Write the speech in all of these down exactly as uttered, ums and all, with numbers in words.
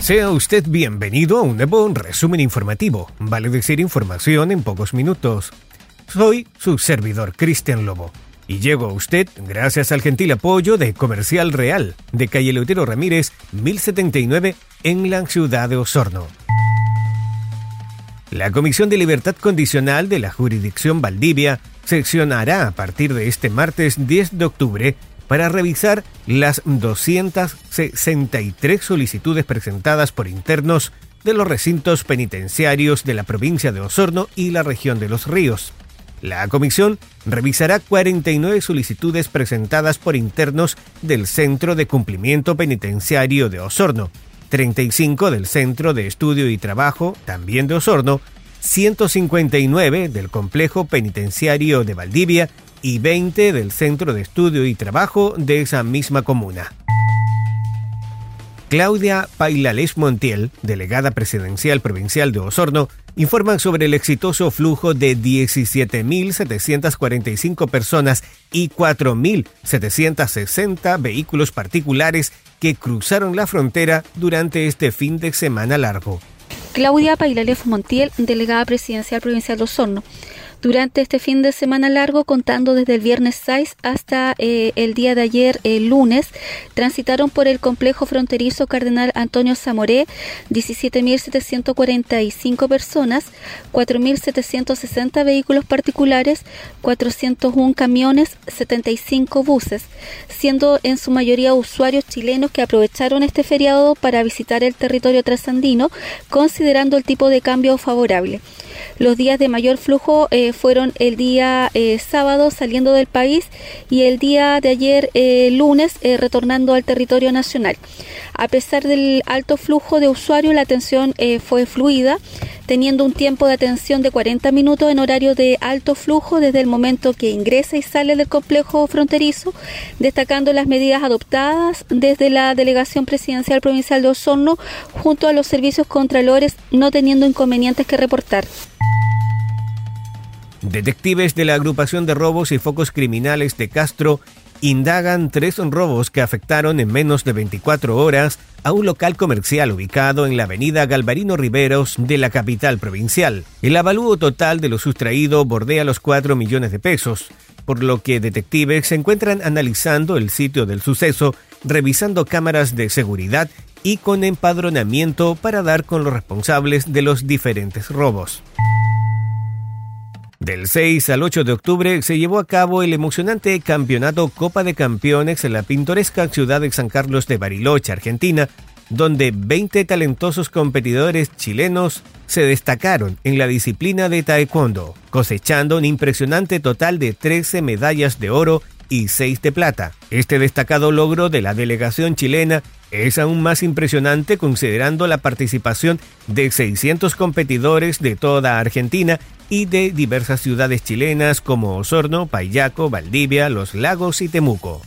Sea usted bienvenido a un nuevo resumen informativo. Vale decir información en pocos minutos. Soy su servidor Cristian Lobo y llego a usted gracias al gentil apoyo de Comercial Real de calle Eleuterio Ramírez mil setenta y nueve en la ciudad de Osorno. La Comisión de Libertad Condicional de la Jurisdicción Valdivia sesionará a partir de este martes diez de octubre para revisar las doscientas sesenta y tres solicitudes presentadas por internos de los recintos penitenciarios de la provincia de Osorno y la región de Los Ríos. La comisión revisará cuarenta y nueve solicitudes presentadas por internos del Centro de Cumplimiento Penitenciario de Osorno, treinta y cinco del Centro de Estudio y Trabajo, también de Osorno, ciento cincuenta y nueve del Complejo Penitenciario de Valdivia y veinte del Centro de Estudio y Trabajo de esa misma comuna. Claudia Pailales Montiel, delegada presidencial provincial de Osorno, informa sobre el exitoso flujo de diecisiete mil setecientas cuarenta y cinco personas y cuatro mil setecientos sesenta vehículos particulares que cruzaron la frontera durante este fin de semana largo. Claudia Pailales Montiel, delegada presidencial provincial de Osorno. Durante este fin de semana largo, contando desde el viernes seis hasta eh, el día de ayer, el lunes, transitaron por el complejo fronterizo Cardenal Antonio Zamoré diecisiete mil setecientos cuarenta y cinco personas, cuatro mil setecientos sesenta vehículos particulares, cuatrocientos uno camiones, setenta y cinco buses, siendo en su mayoría usuarios chilenos que aprovecharon este feriado para visitar el territorio trasandino, considerando el tipo de cambio favorable. Los días de mayor flujo eh, fueron el día eh, sábado saliendo del país y el día de ayer eh, lunes eh, retornando al territorio nacional. A pesar del alto flujo de usuarios, la atención eh, fue fluida, teniendo un tiempo de atención de cuarenta minutos en horario de alto flujo desde el momento que ingresa y sale del complejo fronterizo, destacando las medidas adoptadas desde la Delegación Presidencial Provincial de Osorno junto a los servicios contralores, no teniendo inconvenientes que reportar. Detectives de la Agrupación de Robos y Focos Criminales de Castro indagan tres robos que afectaron en menos de veinticuatro horas a un local comercial ubicado en la avenida Galvarino Riveros de la capital provincial. El avalúo total de lo sustraído bordea los cuatro millones de pesos, por lo que detectives se encuentran analizando el sitio del suceso, revisando cámaras de seguridad y con empadronamiento para dar con los responsables de los diferentes robos. Del seis al ocho de octubre se llevó a cabo el emocionante campeonato Copa de Campeones en la pintoresca ciudad de San Carlos de Bariloche, Argentina, donde veinte talentosos competidores chilenos se destacaron en la disciplina de taekwondo, cosechando un impresionante total de trece medallas de oro y seis de plata. Este destacado logro de la delegación chilena es aún más impresionante considerando la participación de seiscientos competidores de toda Argentina y de diversas ciudades chilenas como Osorno, Payaco, Valdivia, Los Lagos y Temuco.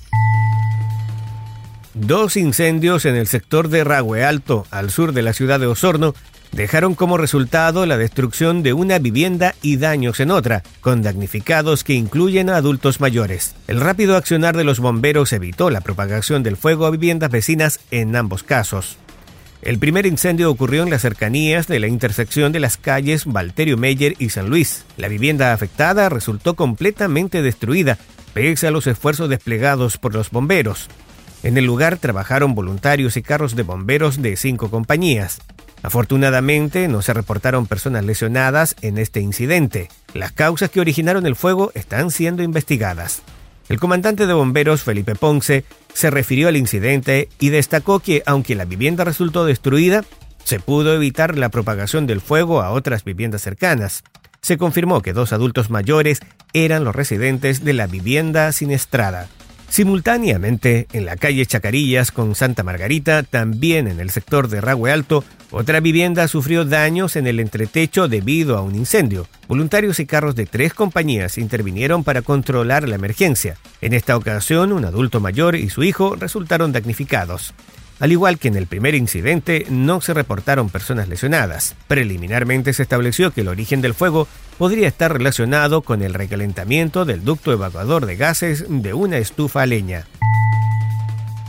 Dos incendios en el sector de Rahue Alto, al sur de la ciudad de Osorno, dejaron como resultado la destrucción de una vivienda y daños en otra, con damnificados que incluyen a adultos mayores. El rápido accionar de los bomberos evitó la propagación del fuego a viviendas vecinas en ambos casos. El primer incendio ocurrió en las cercanías de la intersección de las calles Valterio Meyer y San Luis. La vivienda afectada resultó completamente destruida, pese a los esfuerzos desplegados por los bomberos. En el lugar trabajaron voluntarios y carros de bomberos de cinco compañías. Afortunadamente, no se reportaron personas lesionadas en este incidente. Las causas que originaron el fuego están siendo investigadas. El comandante de bomberos, Felipe Ponce, se refirió al incidente y destacó que, aunque la vivienda resultó destruida, se pudo evitar la propagación del fuego a otras viviendas cercanas. Se confirmó que dos adultos mayores eran los residentes de la vivienda siniestrada. Simultáneamente, en la calle Chacarillas con Santa Margarita, también en el sector de Rahue Alto, otra vivienda sufrió daños en el entretecho debido a un incendio. Voluntarios y carros de tres compañías intervinieron para controlar la emergencia. En esta ocasión, un adulto mayor y su hijo resultaron damnificados. Al igual que en el primer incidente, no se reportaron personas lesionadas. Preliminarmente se estableció que el origen del fuego podría estar relacionado con el recalentamiento del ducto evacuador de gases de una estufa a leña.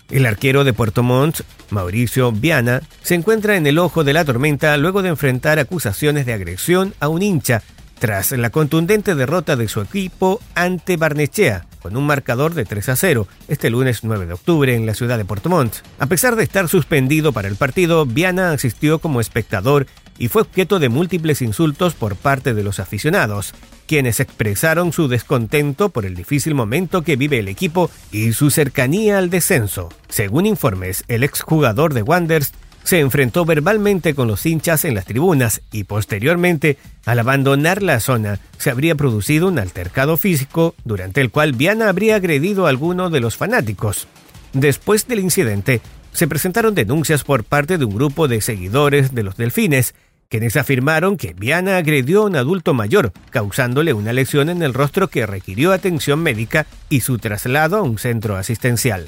El arquero de Puerto Montt, Mauricio Viana, se encuentra en el ojo de la tormenta luego de enfrentar acusaciones de agresión a un hincha tras la contundente derrota de su equipo ante Barnechea, con un marcador de tres a cero, este lunes nueve de octubre en la ciudad de Puerto Montt. A pesar de estar suspendido para el partido, Viana asistió como espectador y fue objeto de múltiples insultos por parte de los aficionados, quienes expresaron su descontento por el difícil momento que vive el equipo y su cercanía al descenso. Según informes, el exjugador de Wanderers se enfrentó verbalmente con los hinchas en las tribunas y posteriormente, al abandonar la zona, se habría producido un altercado físico durante el cual Viana habría agredido a alguno de los fanáticos. Después del incidente, se presentaron denuncias por parte de un grupo de seguidores de los Delfines, quienes afirmaron que Viana agredió a un adulto mayor, causándole una lesión en el rostro que requirió atención médica y su traslado a un centro asistencial.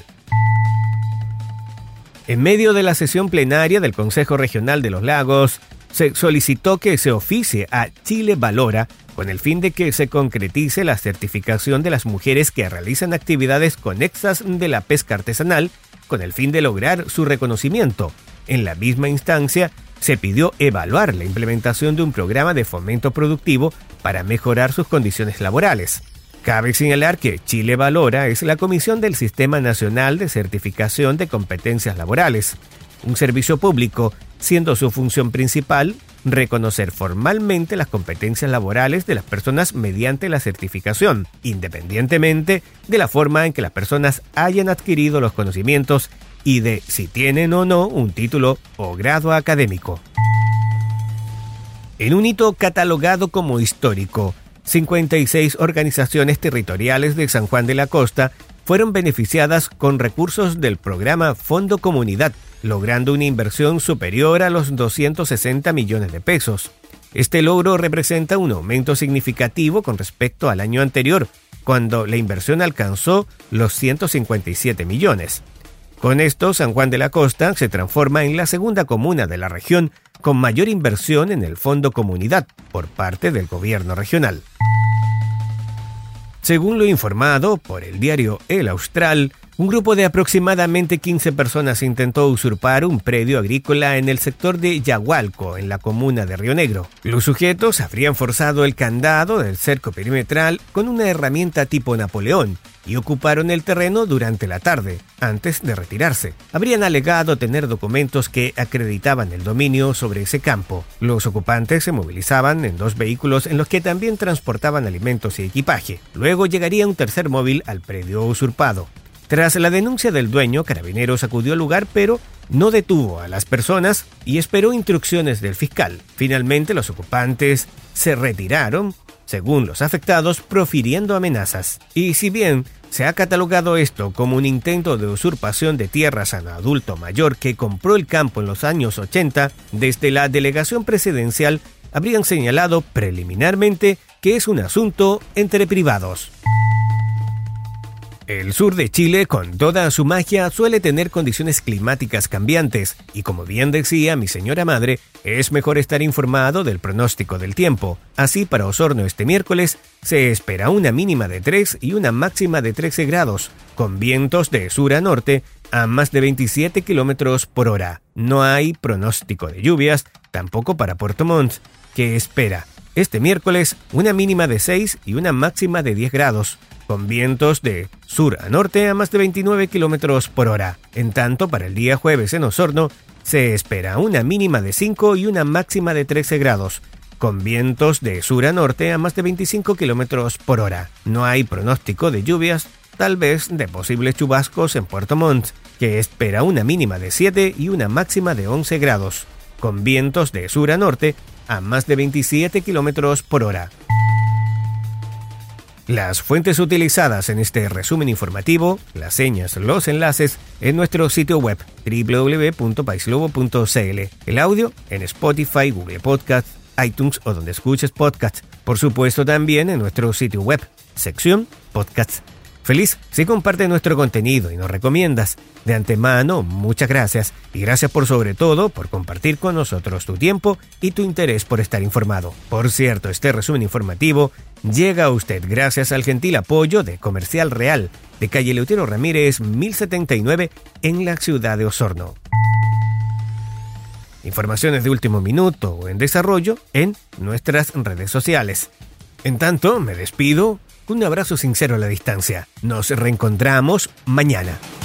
En medio de la sesión plenaria del Consejo Regional de los Lagos, se solicitó que se oficie a Chile Valora con el fin de que se concretice la certificación de las mujeres que realizan actividades conexas de la pesca artesanal con el fin de lograr su reconocimiento. En la misma instancia, se pidió evaluar la implementación de un programa de fomento productivo para mejorar sus condiciones laborales. Cabe señalar que Chile Valora es la Comisión del Sistema Nacional de Certificación de Competencias Laborales, un servicio público, siendo su función principal reconocer formalmente las competencias laborales de las personas mediante la certificación, independientemente de la forma en que las personas hayan adquirido los conocimientos y de si tienen o no un título o grado académico. En un hito catalogado como histórico, cincuenta y seis organizaciones territoriales de San Juan de la Costa fueron beneficiadas con recursos del programa Fondo Comunidad, logrando una inversión superior a los doscientos sesenta millones de pesos. Este logro representa un aumento significativo con respecto al año anterior, cuando la inversión alcanzó los ciento cincuenta y siete millones. Con esto, San Juan de la Costa se transforma en la segunda comuna de la región con mayor inversión en el Fondo Comunidad por parte del gobierno regional. Según lo informado por el diario El Austral, un grupo de aproximadamente quince personas intentó usurpar un predio agrícola en el sector de Yagualco, en la comuna de Río Negro. Los sujetos habrían forzado el candado del cerco perimetral con una herramienta tipo Napoleón y ocuparon el terreno durante la tarde, antes de retirarse. Habrían alegado tener documentos que acreditaban el dominio sobre ese campo. Los ocupantes se movilizaban en dos vehículos en los que también transportaban alimentos y equipaje. Luego llegaría un tercer móvil al predio usurpado. Tras la denuncia del dueño, Carabineros acudió al lugar, pero no detuvo a las personas y esperó instrucciones del fiscal. Finalmente, los ocupantes se retiraron, según los afectados, profiriendo amenazas. Y si bien se ha catalogado esto como un intento de usurpación de tierras a un adulto mayor que compró el campo en los años ochenta, desde la delegación presidencial habrían señalado preliminarmente que es un asunto entre privados. El sur de Chile, con toda su magia, suele tener condiciones climáticas cambiantes y, como bien decía mi señora madre, es mejor estar informado del pronóstico del tiempo. Así, para Osorno este miércoles se espera una mínima de tres y una máxima de trece grados, con vientos de sur a norte a más de veintisiete kilómetros por hora. No hay pronóstico de lluvias, tampoco para Puerto Montt, que espera este miércoles una mínima de seis y una máxima de diez grados. Con vientos de sur a norte a más de veintinueve kilómetros por hora. En tanto, para el día jueves en Osorno, se espera una mínima de cinco y una máxima de trece grados, con vientos de sur a norte a más de veinticinco kilómetros por hora. No hay pronóstico de lluvias, tal vez de posibles chubascos en Puerto Montt, que espera una mínima de siete y una máxima de once grados, con vientos de sur a norte a más de veintisiete kilómetros por hora. Las fuentes utilizadas en este resumen informativo, las señas, los enlaces, en nuestro sitio web doble u doble u doble u punto paislobo punto c l. El audio en Spotify, Google Podcasts, iTunes o donde escuches podcasts. Por supuesto también en nuestro sitio web, sección Podcasts. Feliz si compartes nuestro contenido y nos recomiendas. De antemano, muchas gracias. Y gracias por sobre todo por compartir con nosotros tu tiempo y tu interés por estar informado. Por cierto, este resumen informativo llega a usted gracias al gentil apoyo de Comercial Real, de calle Eleuterio Ramírez mil setenta y nueve en la ciudad de Osorno. Informaciones de último minuto o en desarrollo en nuestras redes sociales. En tanto, me despido. Un abrazo sincero a la distancia. Nos reencontramos mañana.